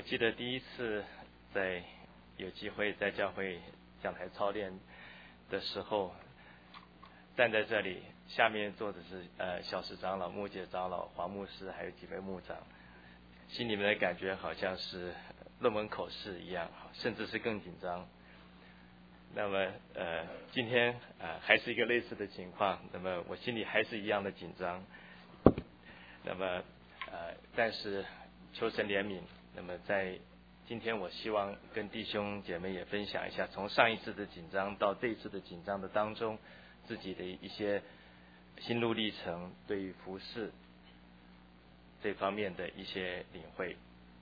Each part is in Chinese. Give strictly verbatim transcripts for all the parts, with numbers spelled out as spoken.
我记得第一次在有机会在教会讲台操练的时候，站在这里，下面坐的是呃小石长老、木姐长老、黄牧师，还有几位牧长，心里面的感觉好像是论文口试一样，甚至是更紧张。那么呃今天呃还是一个类似的情况，那么我心里还是一样的紧张。那么呃但是求神怜悯，那么在今天我希望跟弟兄姐妹也分享一下，从上一次的紧张到这一次的紧张的当中，自己的一些心路历程，对于服事这方面的一些领会。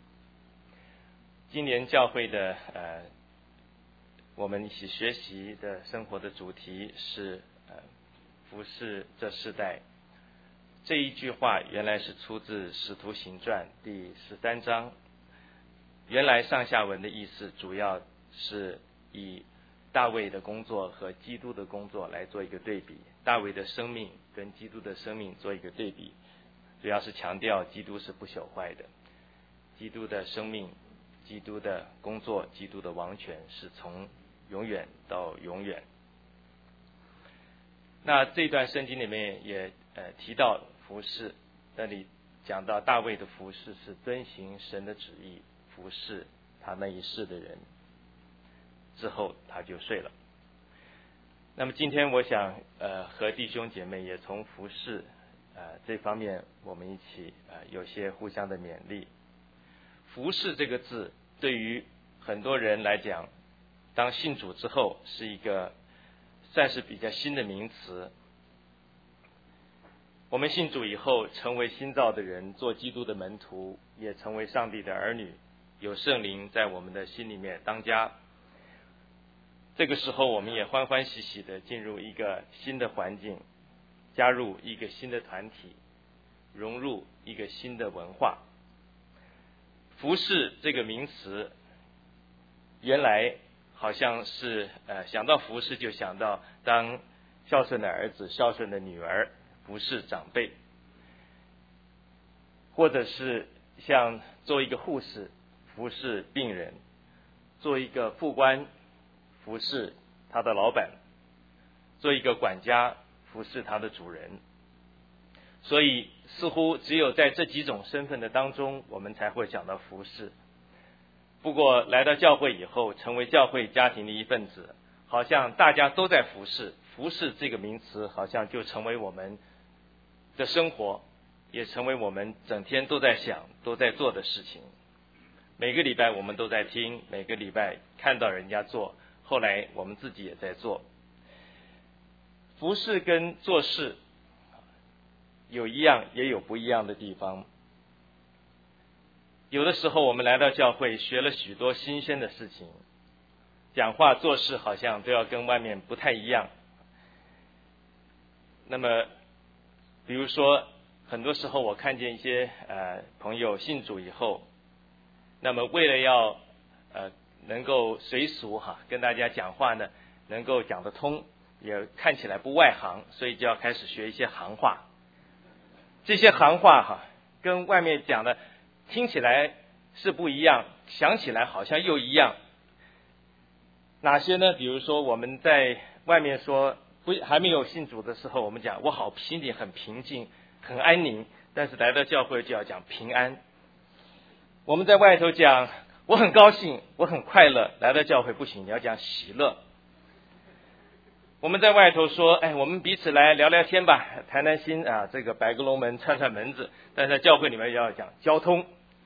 今年教会的呃我们一起学习的生活的主题是呃服事这世代。这一句话原来是出自《使徒行传》第十三章，原来上下文的意思主要是以大卫的工作和基督的工作来做一个对比，大卫的生命跟基督的生命做一个对比，主要是强调基督是不朽坏的，基督的生命、基督的工作、基督的王权是从永远到永远。那这段圣经里面也呃提到服事，那里讲到大卫的服事是遵行神的旨意，服事他那一世的人，之后他就睡了。那么今天我想呃和弟兄姐妹也从服事呃这方面我们一起呃有些互相的勉励。服事这个字对于很多人来讲，当信主之后是一个算是比较新的名词。我们信主以后成为新造的人，做基督的门徒，也成为上帝的儿女，有圣灵在我们的心里面当家。这个时候我们也欢欢喜喜的进入一个新的环境，加入一个新的团体，融入一个新的文化。服事这个名词原来好像是呃想到服事就想到当孝顺的儿子、孝顺的女儿服事长辈，或者是像做一个护士服事病人，做一个副官服事他的老板，做一个管家服事他的主人。所以似乎只有在这几种身份的当中，我们才会想到服事。不过来到教会以后，成为教会家庭的一份子，好像大家都在服事，服事这个名词好像就成为我们的生活，也成为我们整天都在想、都在做的事情。每个礼拜我们都在听，每个礼拜看到人家做，后来我们自己也在做。服事跟做事有一样也有不一样的地方。有的时候我们来到教会学了许多新鲜的事情，讲话做事好像都要跟外面不太一样。那么比如说很多时候我看见一些呃朋友信主以后，那么为了要呃能够随俗哈跟大家讲话呢，能够讲得通，也看起来不外行，所以就要开始学一些行话。这些行话哈跟外面讲的听起来是不一样，想起来好像又一样。哪些呢？比如说我们在外面说不还没有信主的时候，我们讲我好心里很平静很安宁，但是来到教会就要讲平安。我们在外头讲我很高兴我很快乐，来到教会不行，你要讲喜乐。我们在外头说哎，我们彼此来聊聊天吧，谈谈心啊，这个摆个龙门串串门子，但是在教会里面要讲交通，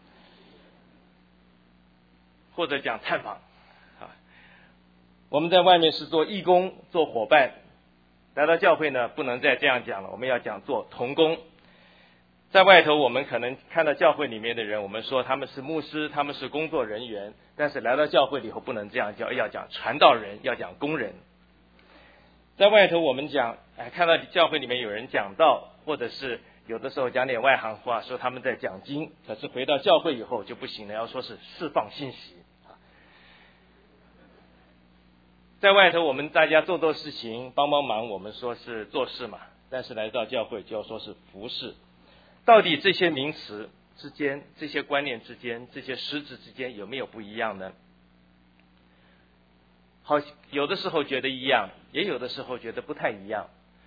或者讲探访啊。我们在外面是做义工做伙伴，来到教会呢不能再这样讲了，我们要讲做同工。在外头我们可能看到教会里面的人，我们说他们是牧师，他们是工作人员，但是来到教会里后不能这样叫，要讲传道人，要讲工人。在外头我们讲哎，看到教会里面有人讲道，或者是有的时候讲点外行话，说他们在讲经，可是回到教会以后就不行了，要说是释放信息。在外头我们大家做做事情帮帮忙，我们说是做事嘛，但是来到教会就要说是服事。到底这些名词之间、这些观念之间、这些实质之间有没有不一样呢？好，有的时候觉得一样，也有的时候觉得不太一样。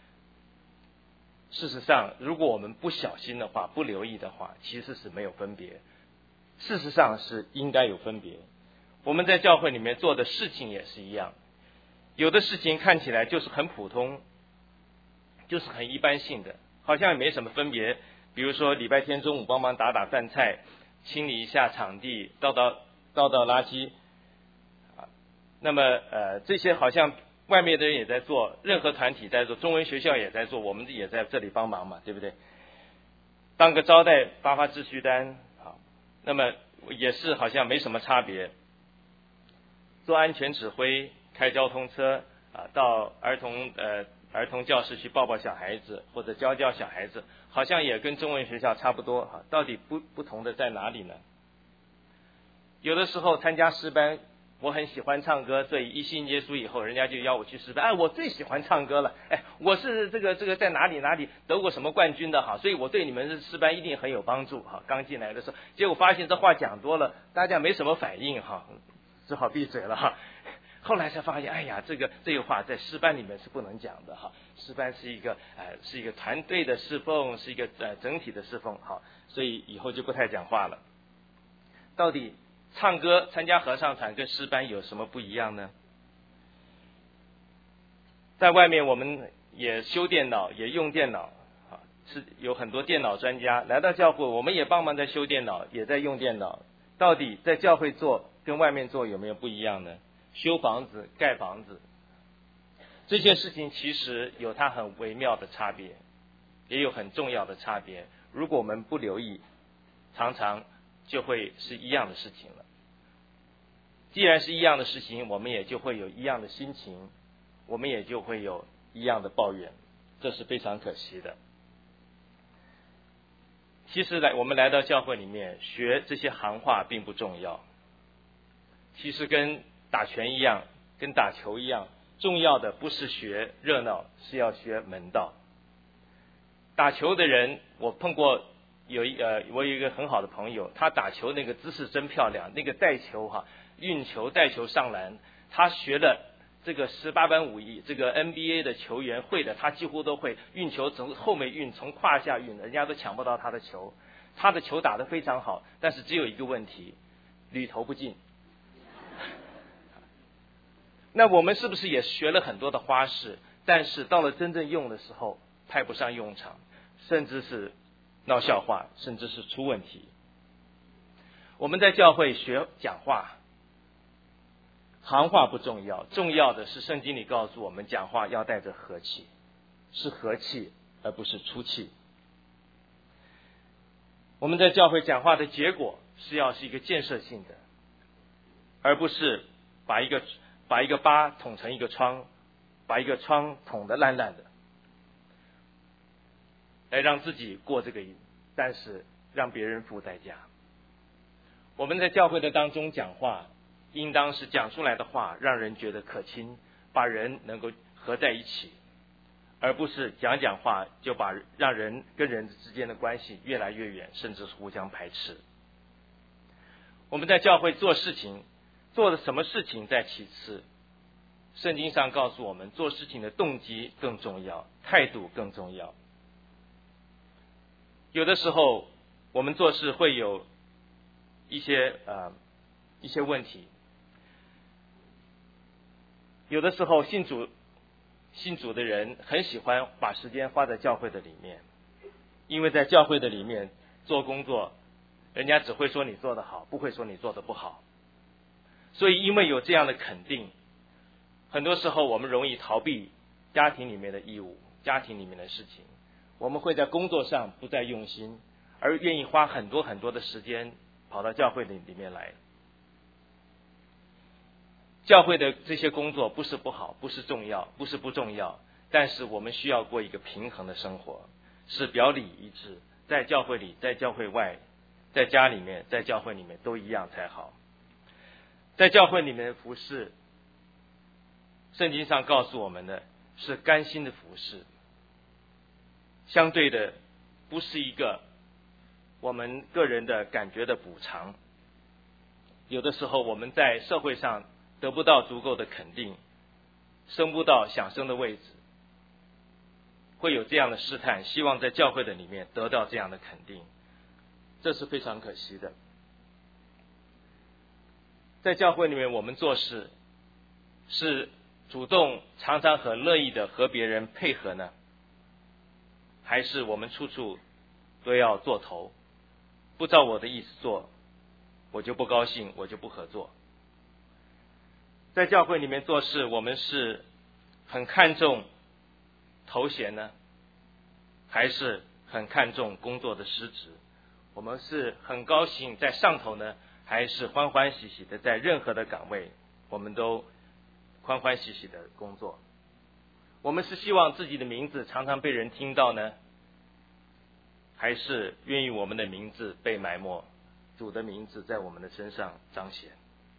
事实上，如果我们不小心的话，不留意的话，其实是没有分别。事实上是应该有分别。我们在教会里面做的事情也是一样，有的事情看起来就是很普通，就是很一般性的，好像也没什么分别。比如说礼拜天中午帮忙打打饭菜，清理一下场地，倒倒倒倒垃圾啊。那么呃这些好像外面的人也在做，任何团体在做，中文学校也在做，我们也在这里帮忙嘛，对不对？当个招待发发秩序单，好，那么也是好像没什么差别。做安全指挥，开交通车啊，到儿童呃儿童教室去抱抱小孩子，或者教教小孩子，好像也跟中文学校差不多哈。到底不不同的在哪里呢？有的时候参加诗班，我很喜欢唱歌，所以一信耶稣以后，人家就邀我去诗班。哎，我最喜欢唱歌了，哎，我是这个这个在哪里哪里得过什么冠军的哈，所以我对你们的诗班一定很有帮助哈。刚进来的时候，结果发现这话讲多了，大家没什么反应哈。只好闭嘴了哈。后来才发现，哎呀，这个这个话在诗班里面是不能讲的哈。诗班是一个呃是一个团队的侍奉，是一个呃整体的侍奉，好，所以以后就不太讲话了。到底唱歌参加合唱团跟诗班有什么不一样呢？在外面我们也修电脑，也用电脑，啊，是有很多电脑专家来到教会，我们也帮忙在修电脑，也在用电脑。到底在教会做跟外面做有没有不一样呢？修房子、盖房子，这些事情其实有它很微妙的差别，也有很重要的差别。如果我们不留意，常常就会是一样的事情了。既然是一样的事情，我们也就会有一样的心情，我们也就会有一样的抱怨，这是非常可惜的。其实来我们来到教会里面学这些行话并不重要，其实跟打拳一样，跟打球一样，重要的不是学热闹，是要学门道。打球的人，我碰过有一呃，我有一个很好的朋友，他打球那个姿势真漂亮，那个带球哈，运球带球上篮，他学了这个十八般武艺，这个 N B A 的球员会的，他几乎都会。运球从后面运，从胯下运，人家都抢不到他的球。他的球打得非常好，但是只有一个问题，屡投不进。那我们是不是也学了很多的花式，但是到了真正用的时候派不上用场，甚至是闹笑话，甚至是出问题。我们在教会学讲话，行话不重要，重要的是圣经里告诉我们，讲话要带着和气，是和气而不是出气。我们在教会讲话的结果是要是一个建设性的，而不是把一个把一个疤捅成一个疮，把一个疮捅得烂烂的，来让自己过这个瘾，但是让别人付代价。我们在教会的当中讲话，应当是讲出来的话让人觉得可亲，把人能够合在一起，而不是讲讲话就把让人跟人之间的关系越来越远，甚至是互相排斥。我们在教会做事情，做的什么事情在其次，圣经上告诉我们，做事情的动机更重要，态度更重要。有的时候我们做事会有一些呃一些问题，有的时候信主信主的人很喜欢把时间花在教会的里面，因为在教会的里面做工作，人家只会说你做得好，不会说你做得不好。所以因为有这样的肯定，很多时候我们容易逃避家庭里面的义务，家庭里面的事情，我们会在工作上不再用心，而愿意花很多很多的时间跑到教会里里面来。教会的这些工作不是不好，不是重要，不是不重要，但是我们需要过一个平衡的生活，是表里一致，在教会里，在教会外，在家里面，在教会里面都一样才好。在教会里面的服事，圣经上告诉我们的是甘心的服事，相对的不是一个我们个人的感觉的补偿。有的时候我们在社会上得不到足够的肯定，升不到想升的位置，会有这样的试探，希望在教会的里面得到这样的肯定，这是非常可惜的。在教会里面我们做事是主动常常和乐意的和别人配合呢，还是我们处处都要做头，不照我的意思做，我就不高兴，我就不合作。在教会里面做事，我们是很看重头衔呢，还是很看重工作的实质？我们是很高兴在上头呢，还是欢欢喜喜的在任何的岗位我们都欢欢喜喜的工作？我们是希望自己的名字常常被人听到呢，还是愿意我们的名字被埋没，主的名字在我们的身上彰显？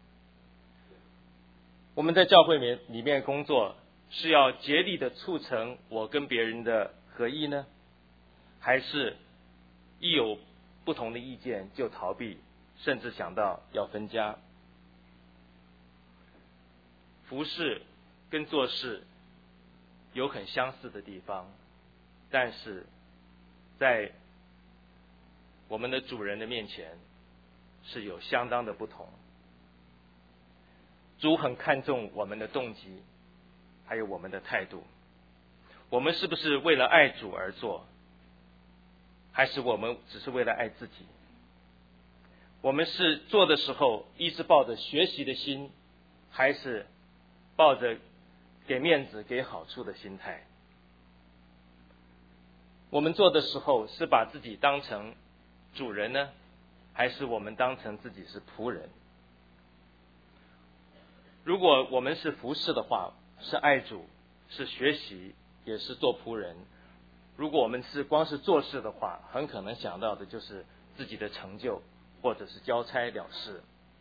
我们在教会里面工作是要竭力的促成我跟别人的合一呢，还是一有不同的意见就逃避，甚至想到要分家？服事跟做事有很相似的地方，但是在我们的主人的面前是有相当的不同。主很看重我们的动机，还有我们的态度。我们是不是为了爱主而做，还是我们只是为了爱自己？我们是做的时候一直抱着学习的心，还是抱着给面子给好处的心态？我们做的时候是把自己当成主人呢，还是我们当成自己是仆人？如果我们是服侍的话，是爱主，是学习，也是做仆人。如果我们是光是做事的话，很可能想到的就是自己的成就，或者是交差了事。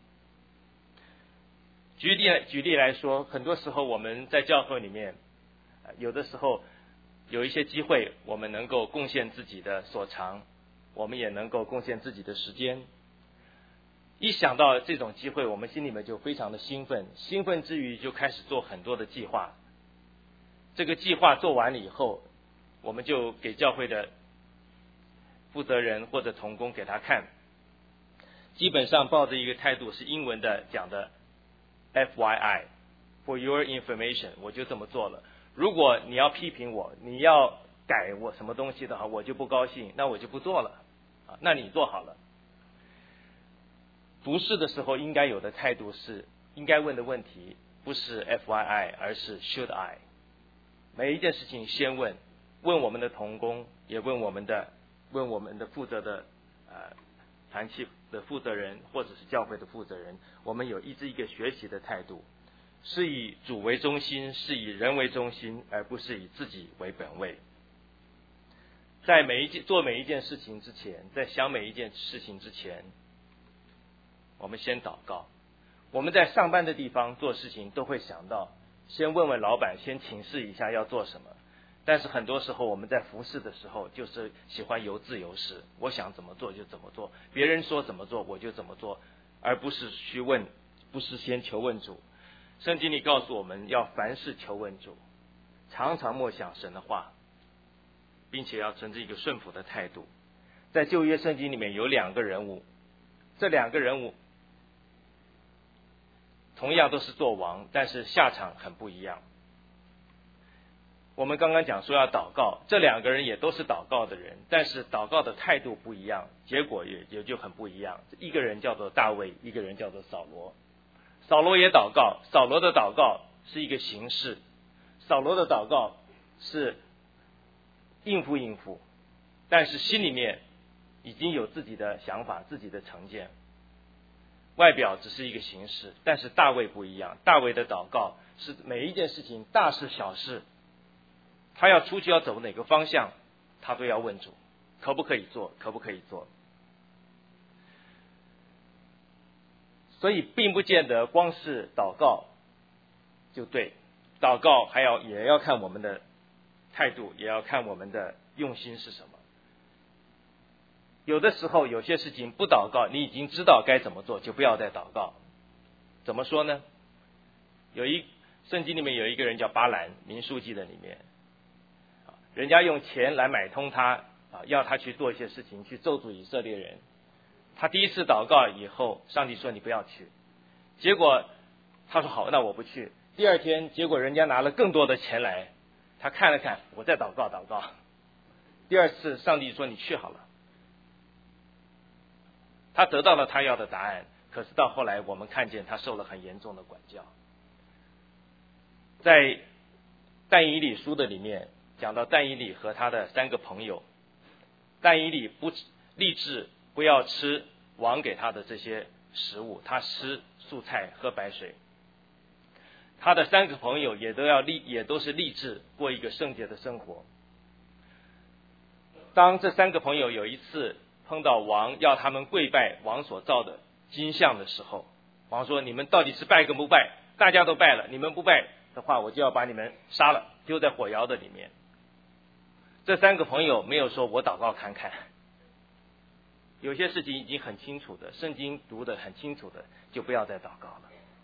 举例举例来说，很多时候我们在教会里面，有的时候有一些机会，我们能够贡献自己的所长，我们也能够贡献自己的时间。一想到这种机会，我们心里面就非常的兴奋，兴奋之余就开始做很多的计划。这个计划做完了以后，我们就给教会的负责人或者同工给他看，基本上抱着一个态度是英文的讲的 F Y I for your information， 我就这么做了。如果你要批评我，你要改我什么东西的话，我就不高兴，那我就不做了啊，那你做好了。服事的时候应该有的态度是，应该问的问题不是 F Y I， 而是 Should I。 每一件事情先问，问我们的同工，也问我们的问我们的负责的呃团契的负责人，或者是教会的负责人，我们有一直一个学习的态度，是以主为中心，是以人为中心，而不是以自己为本位。在每一件做每一件事情之前，在想每一件事情之前，我们先祷告。我们在上班的地方做事情都会想到先问问老板，先请示一下要做什么。但是很多时候我们在服事的时候就是喜欢由自由事，我想怎么做就怎么做，别人说怎么做我就怎么做，而不是去问，不是先求问主。圣经里告诉我们要凡事求问主，常常默想神的话，并且要存着一个顺服的态度。在旧约圣经里面有两个人物，这两个人物同样都是做王，但是下场很不一样。我们刚刚讲说要祷告，这两个人也都是祷告的人，但是祷告的态度不一样，结果也也就很不一样。一个人叫做大卫，一个人叫做扫罗。扫罗也祷告，扫罗的祷告是一个形式，扫罗的祷告是应付应付，但是心里面已经有自己的想法，自己的成见，外表只是一个形式。但是大卫不一样，大卫的祷告是每一件事情，大事小事，他要出去要走哪个方向，他都要问主，可不可以做，可不可以做。所以并不见得光是祷告就对，祷告还要也要看我们的态度，也要看我们的用心是什么。 有的时候有些事情不祷告，你已经知道该怎么做，就不要再祷告。怎么说呢？有一圣经里面有一个人叫巴兰，民数记的里面，人家用钱来买通他啊，要他去做一些事情，去咒诅以色列人。他第一次祷告以后，上帝说你不要去。结果他说好，那我不去。第二天，结果人家拿了更多的钱来，他看了看，我再祷告祷告。第二次，上帝说你去好了。他得到了他要的答案，可是到后来我们看见他受了很严重的管教。在但以理书的里面讲到但以理和他的三个朋友，但以理不立志不要吃王给他的这些食物，他吃素菜喝白水。他的三个朋友也都要立也都是立志过一个圣洁的生活。当这三个朋友有一次碰到王要他们跪拜王所造的金像的时候，王说你们到底是拜跟不拜？大家都拜了，你们不拜的话，我就要把你们杀了，丢在火窑的里面。这三个朋友没有说我祷告看看，有些事情已经很清楚的，圣经读得很清楚的，就不要再祷告了。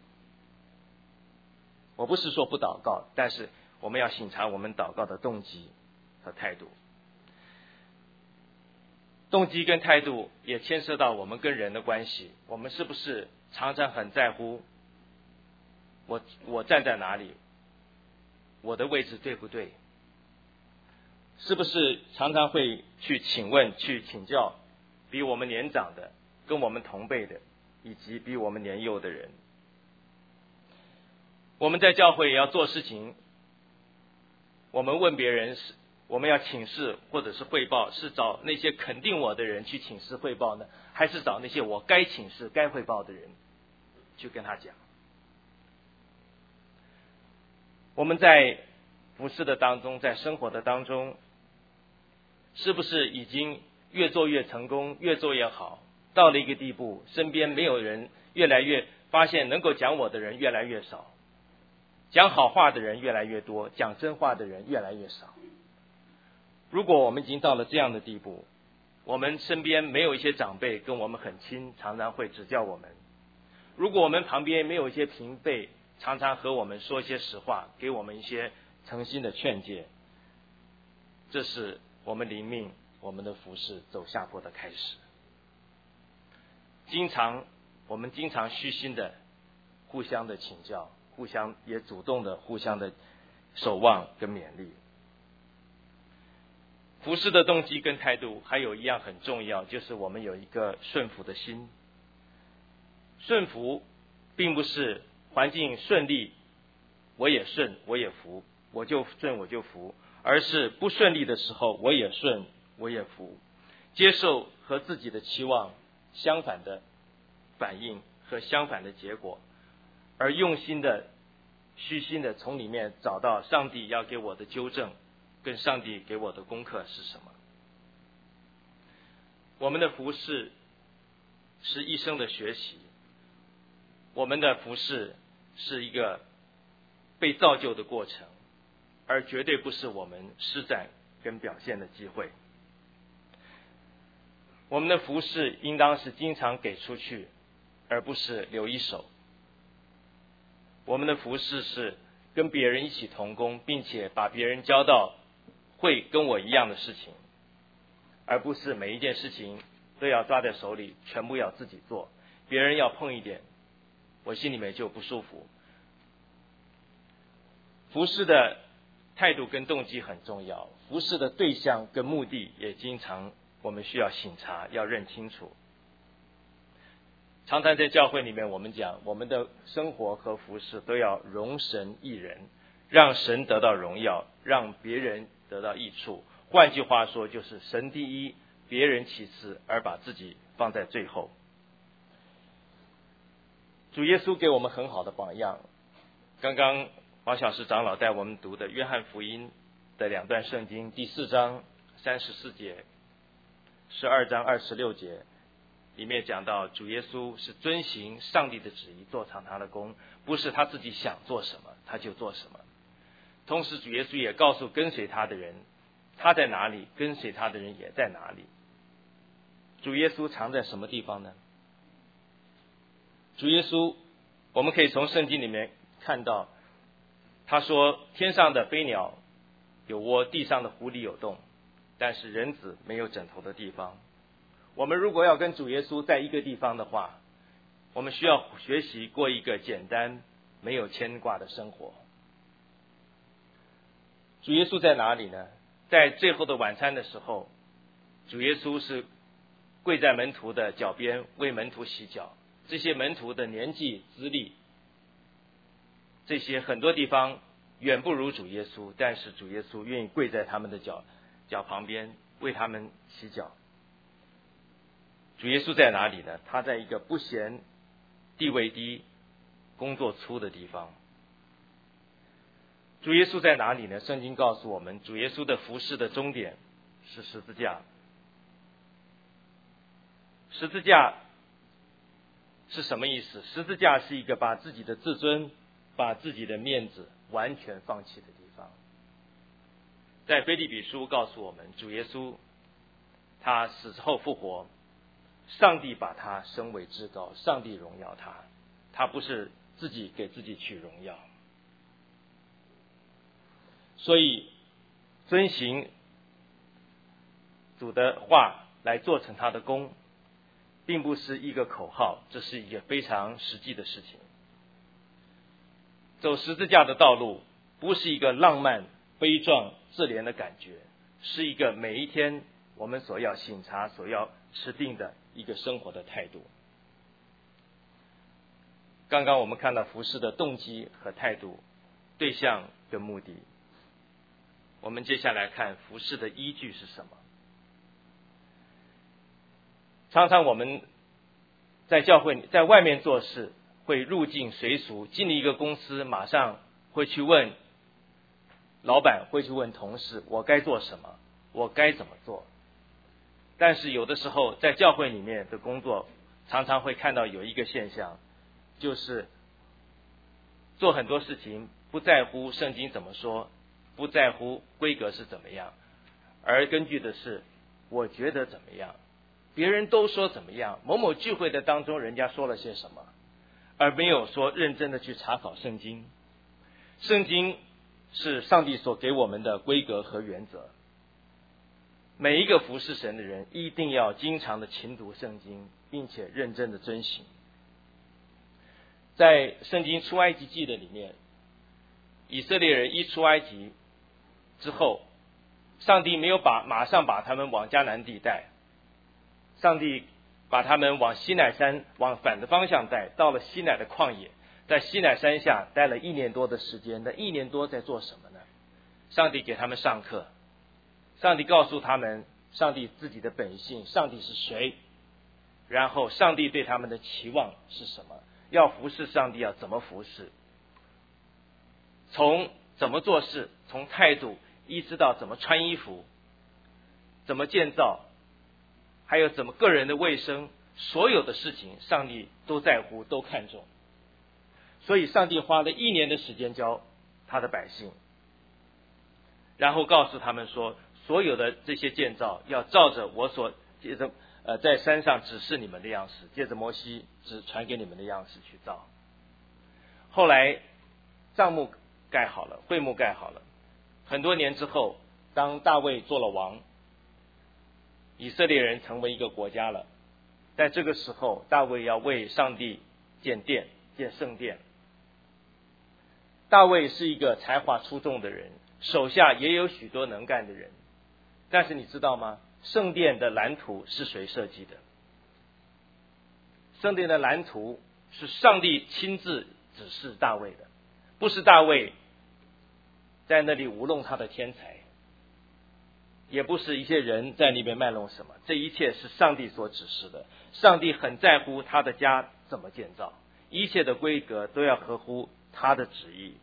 我不是说不祷告，但是我们要省察我们祷告的动机和态度。动机跟态度也牵涉到我们跟人的关系，我们是不是常常很在乎我我站在哪里，我的位置对不对？是不是常常会去请问去请教比我们年长的，跟我们同辈的，以及比我们年幼的人？我们在教会也要做事情，我们问别人，我们要请示或者是汇报，是找那些肯定我的人去请示汇报呢，还是找那些我该请示该汇报的人去跟他讲？我们在服事的当中，在生活的当中，是不是已经越做越成功，越做越好，到了一个地步，身边没有人，越来越发现能够讲我的人越来越少，讲好话的人越来越多，讲真话的人越来越少。如果我们已经到了这样的地步，我们身边没有一些长辈跟我们很亲，常常会指教我们；如果我们旁边没有一些平辈，常常和我们说一些实话，给我们一些诚心的劝诫，这是我们灵命我们的服事走下坡的开始。经常我们经常虚心的互相的请教，互相也主动的互相的守望跟勉励。服事的动机跟态度还有一样很重要，就是我们有一个顺服的心。顺服并不是环境顺利我也顺我也服，我就顺我就服，而是不顺利的时候我也顺我也服，接受和自己的期望相反的反应和相反的结果，而用心的虚心的从里面找到上帝要给我的纠正跟上帝给我的功课是什么。我们的服事是一生的学习，我们的服事是一个被造就的过程，而绝对不是我们施展跟表现的机会。我们的服事应当是经常给出去，而不是留一手。我们的服事是跟别人一起同工，并且把别人教到会跟我一样的事情，而不是每一件事情都要抓在手里，全部要自己做，别人要碰一点，我心里面就不舒服。服事的态度跟动机很重要，服事的对象跟目的也经常我们需要省察，要认清楚。常常在教会里面我们讲，我们的生活和服事都要荣神益人，让神得到荣耀，让别人得到益处。换句话说，就是神第一，别人其次，而把自己放在最后。主耶稣给我们很好的榜样，刚刚黄小石长老带我们读的约翰福音的两段圣经，第四章三十四节，十二章二十六节，里面讲到主耶稣是遵行上帝的旨意做常常的工，不是他自己想做什么他就做什么。同时主耶稣也告诉跟随他的人，他在哪里，跟随他的人也在哪里。 主耶稣藏在什么地方呢？主耶稣，我们可以从圣经里面看到，他说天上的飞鸟有窝，地上的狐狸有洞，但是人子没有枕头的地方。我们如果要跟主耶稣在一个地方的话，我们需要学习过一个简单没有牵挂的生活。主耶稣在哪里呢？在最后的晚餐的时候，主耶稣是跪在门徒的脚边为门徒洗脚。这些门徒的年纪资历，这些很多地方远不如主耶稣，但是主耶稣愿意跪在他们的脚脚旁边为他们洗脚。主耶稣在哪里呢？他在一个不嫌地位低、工作粗的地方。主耶稣在哪里呢？圣经告诉我们，主耶稣的服事的终点是十字架。十字架是什么意思？十字架是一个把自己的自尊、把自己的面子完全放弃的地方。在腓立比书告诉我们，主耶稣他死后复活，上帝把他升为至高，上帝荣耀他，他不是自己给自己取荣耀。所以遵行主的话来做成他的功，并不是一个口号，这是一个非常实际的事情。走十字架的道路不是一个浪漫、悲壮、自怜的感觉，是一个每一天我们所要省察、所要持定的一个生活的态度。刚刚我们看到服事的动机和态度、对象跟目的。我们接下来看服事的依据是什么。常常我们在教会在外面做事会入境随俗，进了一个公司马上会去问老板，会去问同事，我该做什么，我该怎么做。但是有的时候在教会里面的工作常常会看到有一个现象，就是做很多事情不在乎圣经怎么说，不在乎规格是怎么样，而根据的是我觉得怎么样，别人都说怎么样，某某聚会的当中人家说了些什么，而没有说认真的去查考圣经。圣经是上帝所给我们的规格和原则，每一个服侍神的人一定要经常的勤读圣经，并且认真的遵行。在圣经出埃及记的里面，以色列人一出埃及之后，上帝没有把马上把他们往迦南地带，上帝把他们往西乃山往反的方向带，到了西乃的旷野，在西乃山下待了一年多的时间。那一年多在做什么呢？上帝给他们上课，上帝告诉他们上帝自己的本性，上帝是谁，然后上帝对他们的期望是什么，要服侍上帝要怎么服侍，从怎么做事，从态度一直到怎么穿衣服，怎么建造，还有怎么个人的卫生，所有的事情上帝都在乎，都看重。所以上帝花了一年的时间教他的百姓，然后告诉他们说，所有的这些建造要照着我所接着呃在山上指示你们的样式，接着摩西只传给你们的样式去造。后来帐幕盖好了，会幕盖好了，很多年之后，当大卫做了王，以色列人成为一个国家了。在这个时候，大卫要为上帝建殿，建圣殿。大卫是一个才华出众的人，手下也有许多能干的人，但是你知道吗？圣殿的蓝图是谁设计的？圣殿的蓝图是上帝亲自指示大卫的，不是大卫在那里舞弄他的天才，也不是一些人在那边卖弄什么，这一切是上帝所指示的。上帝很在乎他的家怎么建造，一切的规格都要合乎他的旨意。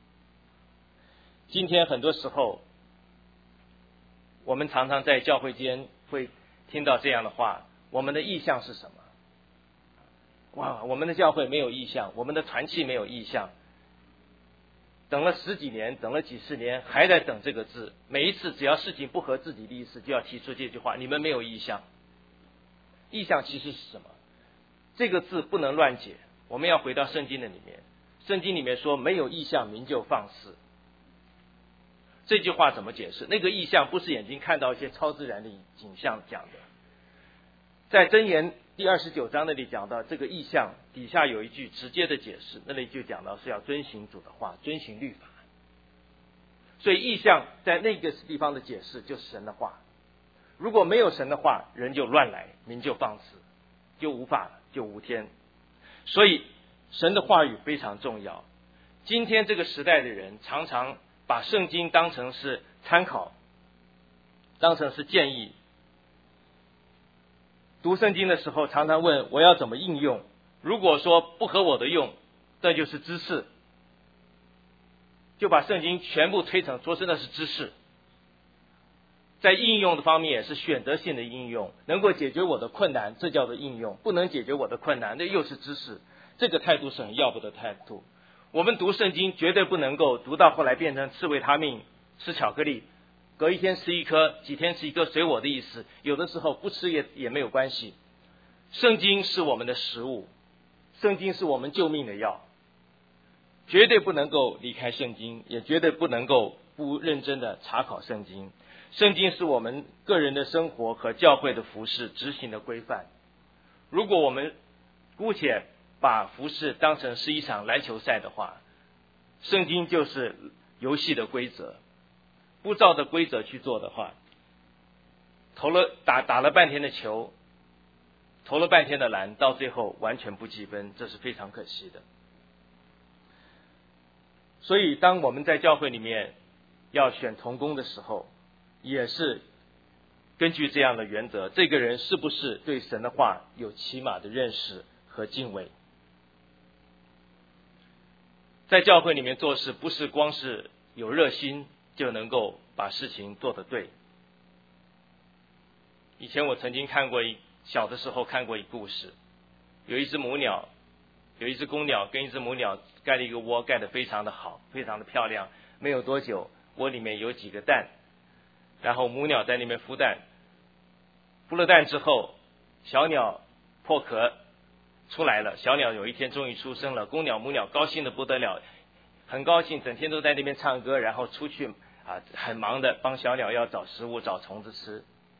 今天很多时候，我们常常在教会间会听到这样的话，我们的意向是什么？哇，我们的教会没有意向，我们的团契没有意向，等了十几年，等了几十年，还在等这个字。每一次只要事情不合自己的意思，就要提出这句话：你们没有意向。 意象其实是什么？这个字不能乱解，我们要回到圣经的里面。圣经里面说没有意象民就放肆，这句话怎么解释？那个意象不是眼睛看到一些超自然的景象讲的。在箴言第二十九章那里讲到这个意象底下有一句直接的解释，那里就讲到是要遵行主的话，遵行律法。所以意象在那个地方的解释就是神的话。如果没有神的话，人就乱来，民就放肆，就无法就无天。所以神的话语非常重要。今天这个时代的人常常把圣经当成是参考，当成是建议。读圣经的时候常常问我要怎么应用，如果说不合我的用，这就是知识，就把圣经全部推成说是那是知识。在应用的方面也是选择性的应用，能够解决我的困难，这叫做应用；不能解决我的困难，那又是知识。这个态度是很要不得的态度。我们读圣经绝对不能够读到后来变成吃维他命、吃巧克力，隔一天吃一颗，几天吃一颗，随我的意思。有的时候不吃也也没有关系。圣经是我们的食物，圣经是我们救命的药，绝对不能够离开圣经，也绝对不能够不认真的查考圣经。圣经是我们个人的生活和教会的服事执行的规范。如果我们姑且把服事当成是一场篮球赛的话，圣经就是游戏的规则，不照着规则去做的话，投了打打了半天的球，投了半天的篮，到最后完全不计分，这是非常可惜的。所以当我们在教会里面要选同工的时候，也是根据这样的原则，这个人是不是对神的话有起码的认识和敬畏。在教会里面做事，不是光是有热心就能够把事情做得对。以前我曾经看过一小的时候看过一故事，有一只母鸟，有一只公鸟跟一只母鸟盖了一个窝，盖得非常的好，非常的漂亮。没有多久，窝里面有几个蛋，然后母鸟在那边孵蛋，孵了蛋之后，小鸟破壳出来了。小鸟有一天终于出生了，公鸟母鸟高兴的不得了，很高兴，整天都在那边唱歌，然后出去啊，很忙的帮小鸟要找食物，找虫子吃。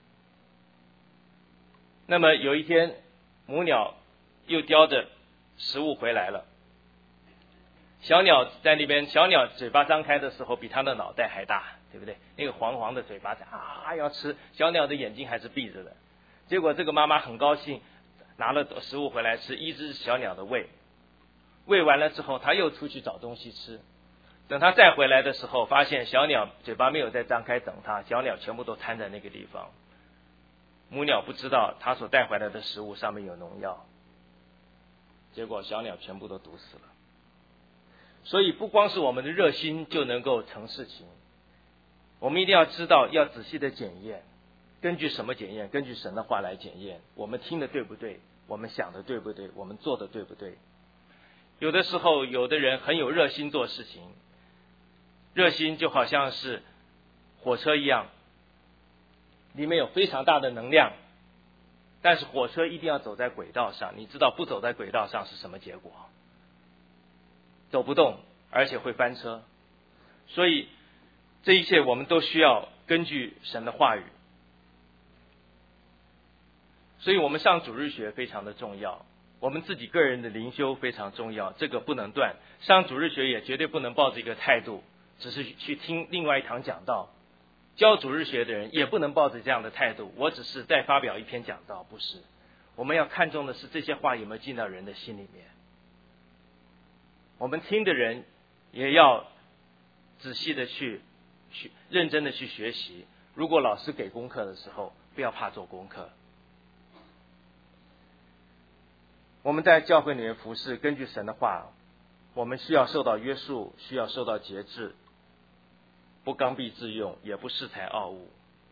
那么有一天，母鸟又叼着食物回来了，小鸟在那边，小鸟嘴巴张开的时候比它的脑袋还大，对不对？那个黄黄的嘴巴啊要吃，小鸟的眼睛还是闭着的。结果这个妈妈很高兴，拿了食物回来吃，医治小鸟的胃。喂完了之后，她又出去找东西吃。等她再回来的时候，发现小鸟嘴巴没有再张开等她，小鸟全部都瘫在那个地方。母鸟不知道她所带回来的食物上面有农药，结果小鸟全部都毒死了。所以不光是我们的热心就能够成事情，我们一定要知道要仔细的检验。根据什么检验？根据神的话来检验。我们听的对不对？我们想的对不对？我们做的对不对？有的时候有的人很有热心做事情，热心就好像是火车一样，里面有非常大的能量，但是火车一定要走在轨道上。你知道不走在轨道上是什么结果？走不动，而且会翻车。所以这一切我们都需要根据神的话语。所以我们上主日学非常的重要，我们自己个人的灵修非常重要，这个不能断。上主日学也绝对不能抱着一个态度，只是去听另外一堂讲道。教主日学的人也不能抱着这样的态度，我只是再发表一篇讲道，不是。我们要看重的是这些话有没有进到人的心里面。我们听的人也要仔细的去去认真的去学习。如果老师给功课的时候，不要怕做功课。我们在教会里面服事，根据神的话，我们需要受到约束，需要受到节制，不刚愎自用，也不恃才傲物。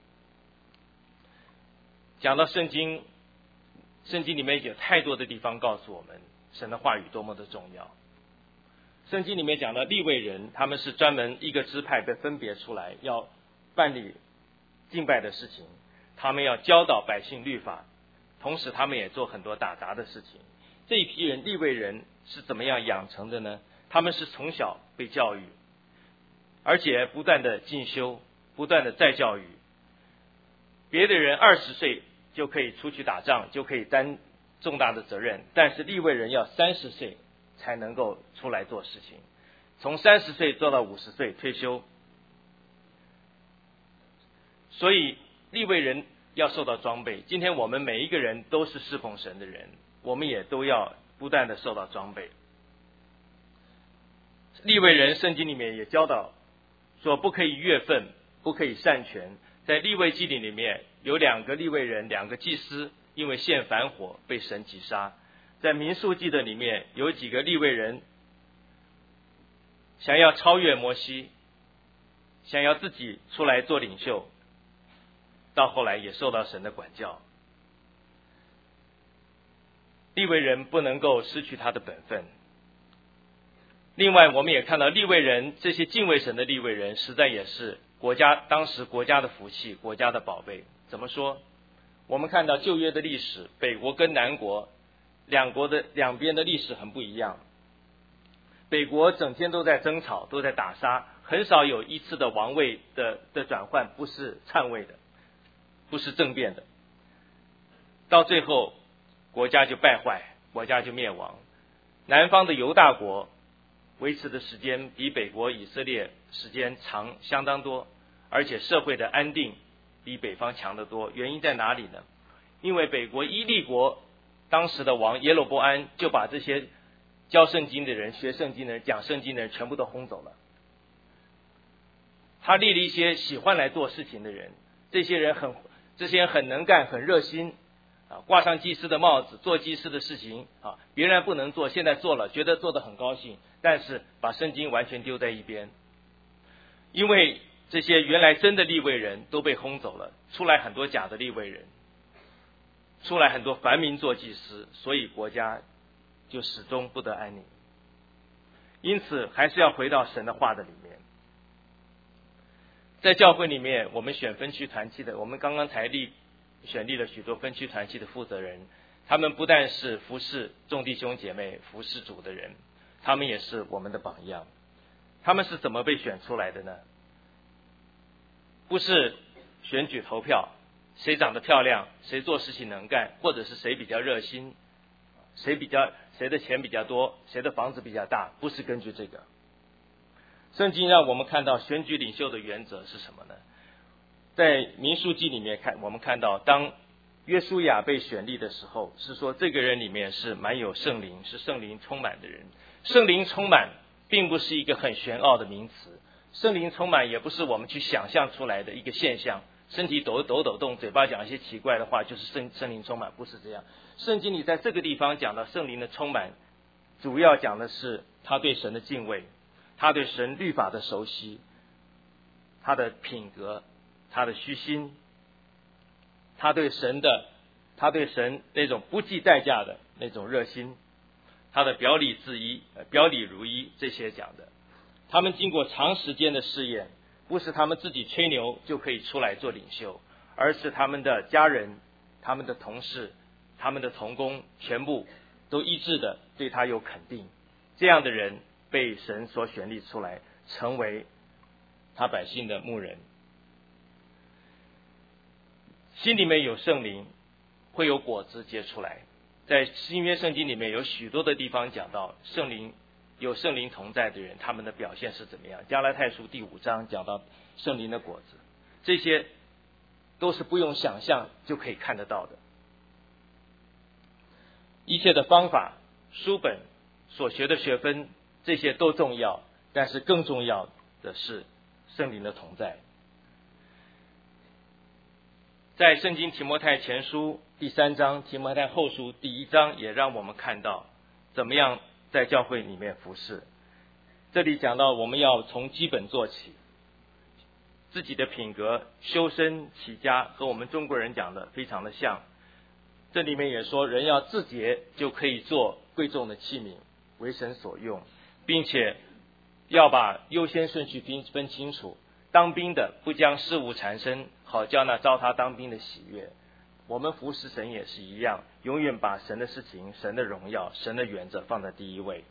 讲到圣经，圣经里面有太多的地方告诉我们神的话语多么的重要。圣经里面讲到利未人，他们是专门一个支派被分别出来，要办理敬拜的事情，他们要教导百姓律法， 同时他们也做很多打杂的事情。这一批人利未人是怎么样养成的呢？他们是从小被教育，而且不断的进修，不断的再教育。别的人二十岁就可以出去打仗，就可以担重大的责任，但是利未人要三十岁才能够出来做事情，从三十岁做到五十岁退休。所以利未人要受到装备。今天我们每一个人都是侍奉神的人，我们也都要不断的受到装备。利未人圣经里面也教导说，不可以越份，不可以擅权。在利未记里面有两个利未人，两个祭司因为献燔火被神击杀。在民数记的里面有几个利未人想要超越摩西，想要自己出来做领袖，到后来也受到神的管教。利未人不能够失去他的本分。另外我们也看到利未人，这些敬畏神的利未人实在也是国家当时国家的福气，国家的宝贝。怎么说？我们看到旧约的历史，北国跟南国两国的两边的历史很不一样。北国整天都在争吵，都在打杀，很少有一次的王位的的转换不是篡位的，不是政变的，到最后国家就败坏，国家就灭亡。南方的犹大国维持的时间比北国以色列时间长相当多，而且社会的安定比北方强得多。原因在哪里呢？因为北国伊利国当时的王耶罗波安就把这些教圣经的人、学圣经的人、讲圣经的人全部都轰走了。他立了一些喜欢来做事情的人，这些人很这些人很能干，很热心啊，挂上祭司的帽子，做祭司的事情啊，别人不能做，现在做了，觉得做得很高兴，但是把圣经完全丢在一边。因为这些原来真的利未人都被轰走了，出来很多假的利未人，出来很多凡民做祭司，所以国家就始终不得安宁。因此还是要回到神的话的里面。在教会里面，我们选分区团契的，我们刚刚才立选立了许多分区团契的负责人，他们不但是服侍众弟兄姐妹、服侍主的人，他们也是我们的榜样。他们是怎么被选出来的呢？不是选举投票，谁长得漂亮，谁做事情能干，或者是谁比较热心，谁比较谁的钱比较多，谁的房子比较大，不是根据这个。圣经让我们看到选举领袖的原则是什么呢？在民数记里面看，我们看到当约书亚被选立的时候，是说这个人里面是蛮有圣灵，是圣灵充满的人。圣灵充满并不是一个很玄奥的名词，圣灵充满也不是我们去想象出来的一个现象，身体抖抖抖动，嘴巴讲一些奇怪的话就是圣圣灵充满，不是这样。圣经里在这个地方讲到圣灵的充满，主要讲的是他对神的敬畏，他对神律法的熟悉，他的品格，他的虚心，他对神的他对神那种不计代价的那种热心，他的表里自一、表里如一，这些讲的。他们经过长时间的试验，不是他们自己吹牛就可以出来做领袖，而是他们的家人、他们的同事、他们的同工全部都一致的对他有肯定。这样的人被神所选立出来，成为他百姓的牧人。心里面有圣灵，会有果子结出来。在新约圣经里面有许多的地方讲到圣灵，有圣灵同在的人，他们的表现是怎么样。加拉太书第五章讲到圣灵的果子，这些都是不用想象就可以看得到的。一切的方法、书本、所学的学分，这些都重要，但是更重要的是圣灵的同在。在圣经提摩太前书第三章、提摩太后书第一章也让我们看到怎么样在教会里面服侍。这里讲到我们要从基本做起，自己的品格、修身齐家和我们中国人讲的非常的像。这里面也说人要自洁，就可以做贵重的器皿，为神所用，并且要把优先顺序分分清楚。当兵的不将事务缠身，好叫那招他当兵的喜悦； 我们服侍神也是一样，永远把神的事情、神的荣耀、神的原则放在第一位。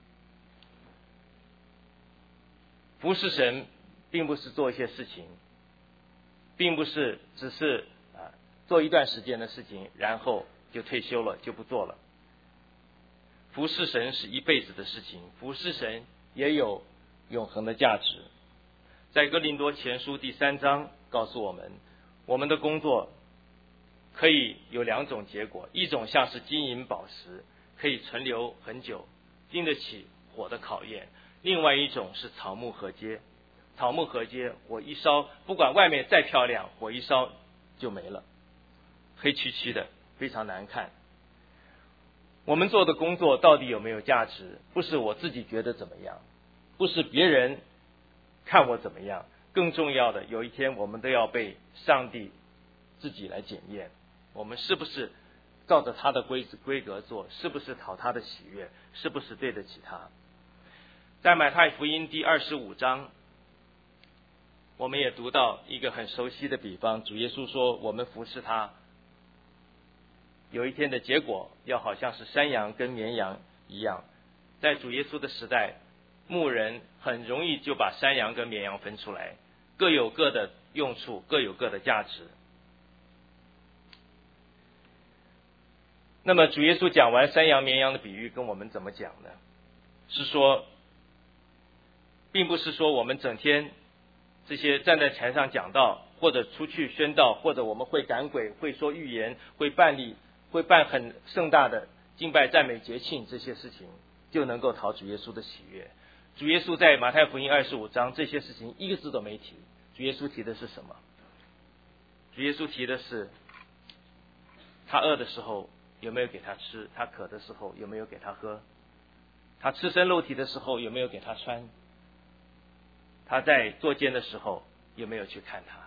服侍神并不是做一些事情，并不是只是啊做一段时间的事情，然后就退休了，就不做了。服侍神是一辈子的事情，服侍神也有永恒的价值。在哥林多前书第三章告诉我们，我们的工作可以有两种结果，一种像是金银宝石，可以存留很久，经得起火的考验；另外一种是草木禾秸，草木禾秸，火一烧，不管外面再漂亮，火一烧就没了，黑黢黢的，非常难看。我们做的工作到底有没有价值？不是我自己觉得怎么样，不是别人看我怎么样，更重要的，有一天我们都要被上帝自己来检验，我们是不是照着他的规规格做，是不是讨他的喜悦，是不是对得起他。在马太福音第二十五章，我们也读到一个很熟悉的比方，主耶稣说我们服侍他有一天的结果要好像是山羊跟绵羊一样。在主耶稣的时代，牧人很容易就把山羊跟绵羊分出来，各有各的用处，各有各的价值。那么主耶稣讲完山羊绵羊的比喻跟我们怎么讲呢？是说并不是说我们整天这些站在台上讲道，或者出去宣道，或者我们会赶鬼，会说预言，会办理会办很盛大的敬拜赞美节庆，这些事情就能够讨主耶稣的喜悦。主耶稣在马太福音二十五章这些事情一个字都没提。主耶稣提的是什么？主耶稣提的是他饿的时候有没有给他吃，他渴的时候有没有给他喝，他赤身露体的时候有没有给他穿，他在坐监的时候有没有去看他。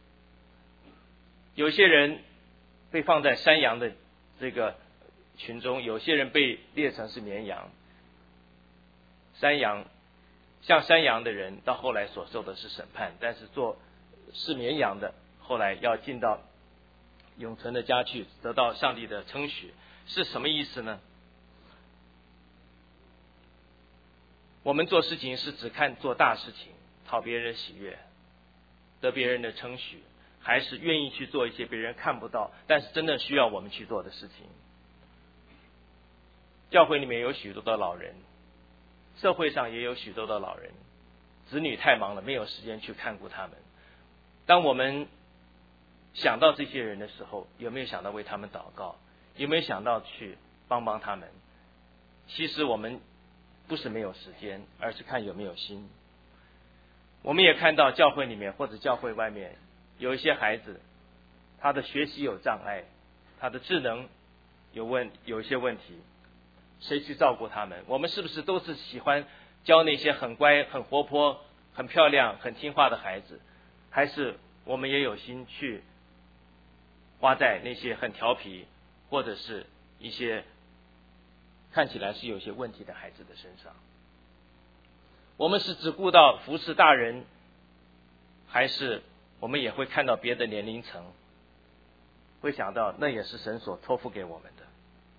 有些人被放在山羊的这个群中，有些人被列成是绵羊。山羊像山羊的人到后来所受的是审判，但是做是绵羊的后来要进到永存的家去，得到上帝的称许。是什么意思呢？我们做事情是只看做大事情，讨别人喜悦，得别人的称许，还是愿意去做一些别人看不到但是真的需要我们去做的事情？教会里面有许多的老人，社会上也有许多的老人，子女太忙了，没有时间去看顾他们。当我们想到这些人的时候，有没有想到为他们祷告？有没有想到去帮帮他们？其实我们不是没有时间，而是看有没有心。我们也看到教会里面或者教会外面有一些孩子，他的学习有障碍，他的智能有问有一些问题，谁去照顾他们？我们是不是都是喜欢教那些很乖、很活泼、很漂亮、很听话的孩子？还是我们也有心去花在那些很调皮或者是一些看起来是有些问题的孩子的身上？我们是只顾到服侍大人，还是我们也会看到别的年龄层，会想到那也是神所托付给我们的？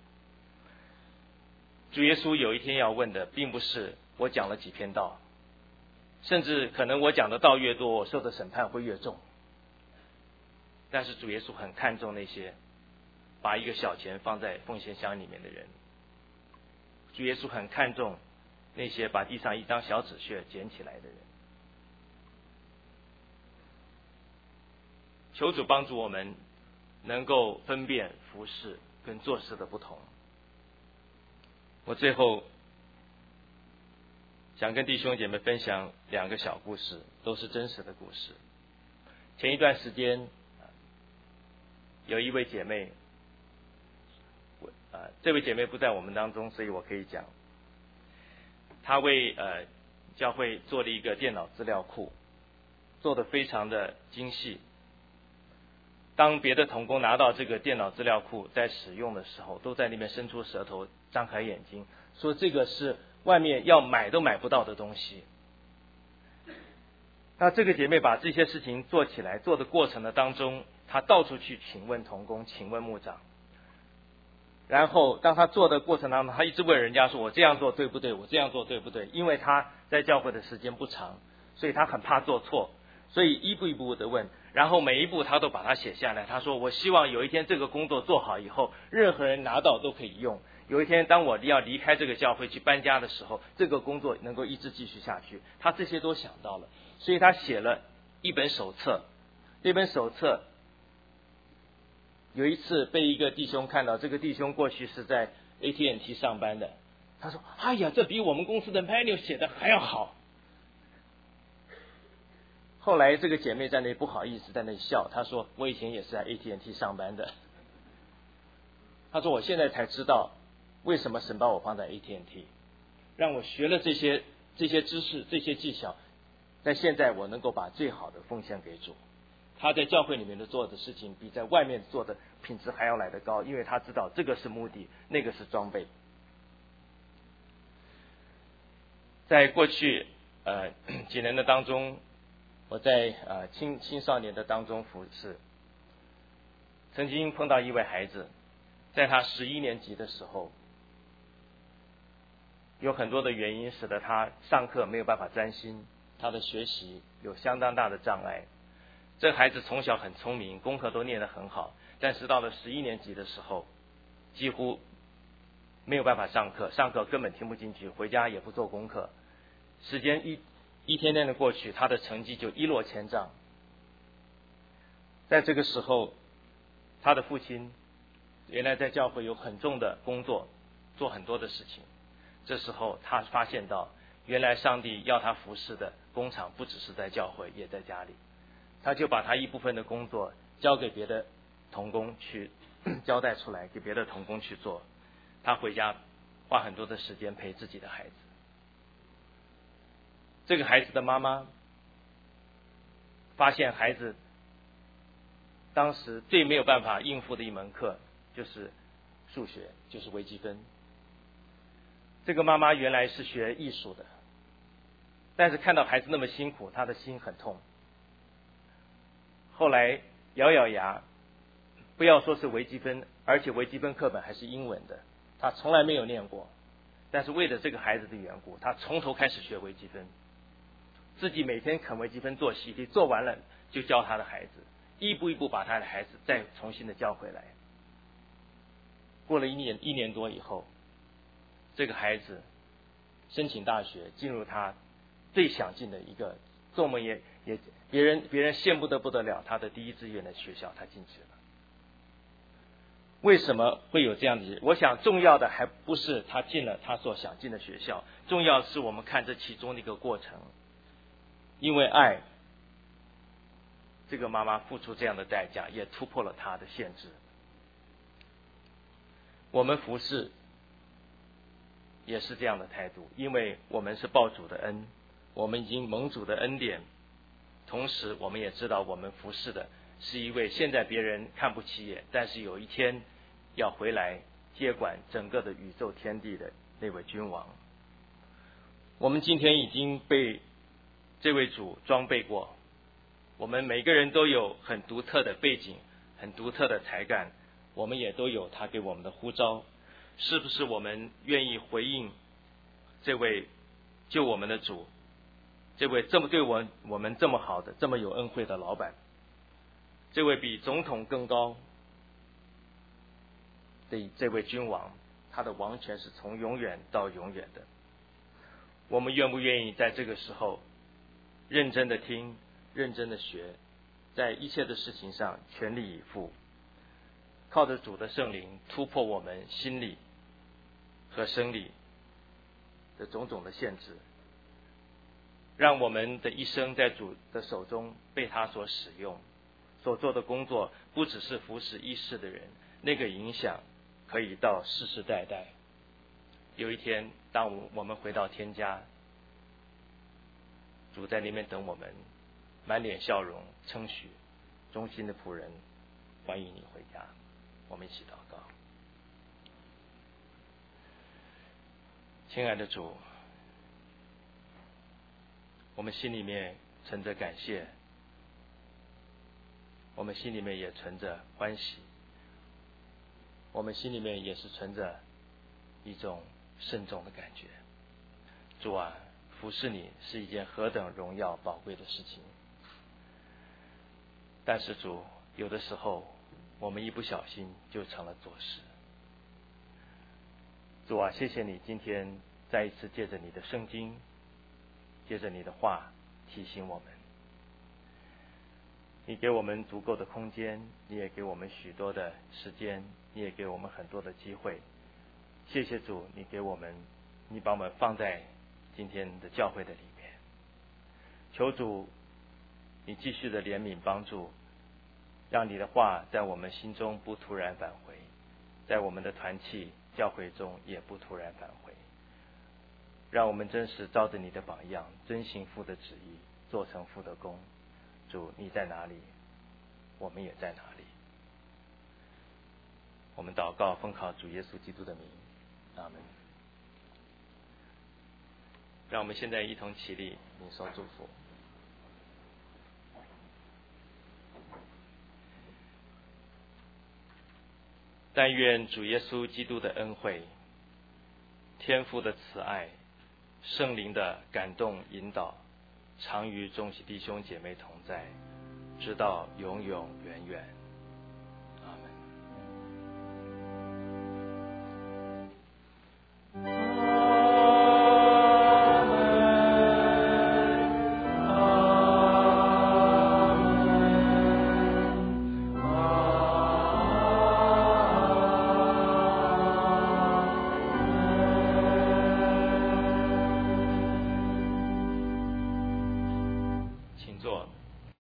主耶稣有一天要问的并不是我讲了几篇道，甚至可能我讲的道越多，我受的审判会越重。但是主耶稣很看重那些把一个小钱放在奉献箱里面的人，主耶稣很看重那些把地上一张小纸屑捡起来的人。求主帮助我们能够分辨服事跟做事的不同。我最后想跟弟兄姐妹分享两个小故事，都是真实的故事。前一段时间有一位姐妹，呃，这位姐妹不在我们当中，所以我可以讲，她为呃教会做了一个电脑资料库，做得非常的精细。当别的同工拿到这个电脑资料库在使用的时候，都在那边伸出舌头张开眼睛，说这个是外面要买都买不到的东西。那这个姐妹把这些事情做起来，做的过程的当中， 他到处去请问同工，请问牧长。然后当他做的过程当中，他一直问人家说：“我这样做对不对？我这样做对不对？”因为他在教会的时间不长，所以他很怕做错，所以一步一步的问，然后每一步他都把它写下来。他说：“我希望有一天这个工作做好以后，任何人拿到都可以用。有一天当我要离开这个教会去搬家的时候，这个工作能够一直继续下去。”他这些都想到了，所以他写了一本手册。这本手册有一次被一个弟兄看到，这个弟兄过去是在 A T and T 上班的，他说：“哎呀，这比我们公司的 manual 写的还要好。”后来这个姐妹在那不好意思在那笑，她说：“我以前也是在 A T and T 上班的。”她说：“我现在才知道为什么神把我放在 A T and T， 让我学了这些这些知识这些技巧，在现在我能够把最好的奉献给主。”他在教会里面的做的事情比在外面做的品质还要来得高，因为他知道这个是目的，那个是装备。在过去呃几年的当中，我在呃青青少年的当中服侍，曾经碰到一位孩子，在他十一年级的时候，有很多的原因使得他上课没有办法专心，他的学习有相当大的障碍。这孩子从小很聪明，功课都念得很好，但是到了十一年级的时候，几乎没有办法上课，上课根本听不进去，回家也不做功课。时间一一天天的过去，他的成绩就一落千丈。在这个时候，他的父亲原来在教会有很重的工作，做很多的事情。这时候他发现到，原来上帝要他服侍的工厂不只是在教会，也在家里。他就把他一部分的工作交给别的同工去交代出来，给别的同工去做。他回家花很多的时间陪自己的孩子。这个孩子的妈妈发现孩子当时最没有办法应付的一门课就是数学，就是微积分。这个妈妈原来是学艺术的，但是看到孩子那么辛苦，她的心很痛。后来咬咬牙，不要说是微积分，而且微积分课本还是英文的，他从来没有念过。但是为了这个孩子的缘故，他从头开始学微积分，自己每天啃微积分做习题，做完了就教他的孩子，一步一步把他的孩子再重新的教回来。过了一年一年多以后，这个孩子申请大学，进入他最想进的一个做梦也也别人别人羡慕得不得了，他的第一志愿的学校他进去了。为什么会有这样的？我想重要的还不是他进了他所想进的学校，重要是我们看这其中的一个过程。因为爱，这个妈妈付出这样的代价，也突破了他的限制。我们服侍也是这样的态度，因为我们是报主的恩，我们已经蒙主的恩典，同时我们也知道我们服侍的是一位现在别人看不起眼，但是有一天要回来接管整个的宇宙天地的那位君王。我们今天已经被这位主装备过，我们每个人都有很独特的背景，很独特的才干，我们也都有他给我们的呼召。是不是我们愿意回应这位救我们的主，这位这么对我我们这么好的这么有恩惠的老板，这位比总统更高的这位君王，他的王权是从永远到永远的。我们愿不愿意在这个时候认真的听，认真的学，在一切的事情上全力以赴，靠着主的圣灵突破我们心理和生理的种种的限制，让我们的一生在主的手中被他所使用，所做的工作不只是服侍一世的人，那个影响可以到世世代代。有一天当我们回到天家，主在那边等我们，满脸笑容称许忠心的仆人，欢迎你回家。我们一起祷告。亲爱的主，我们心里面存着感谢， 我们心里面也存着欢喜，我们心里面也是存着一种慎重的感觉。主啊，服侍你是一件何等荣耀宝贵的事情，但是主，有的时候我们一不小心就成了做事。主啊，谢谢你今天再一次借着你的圣经，借着你的话提醒我们，你给我们足够的空间，你也给我们许多的时间，你也给我们很多的机会。谢谢主，你给我们，你把我们放在今天的教会的里面。求主你继续的怜悯帮助，让你的话在我们心中不突然返回，在我们的团契教会中也不突然返回。让我们真实照着你的榜样，遵行父的旨意，做成父的功。主，你在哪里，我们也在哪里。我们祷告，奉靠主耶稣基督的名，阿门。让我们现在一同起立，领受祝福。但愿主耶稣基督的恩惠、天父的慈爱、圣灵的感动引导，常与众弟兄姐妹同在，直到永永远远。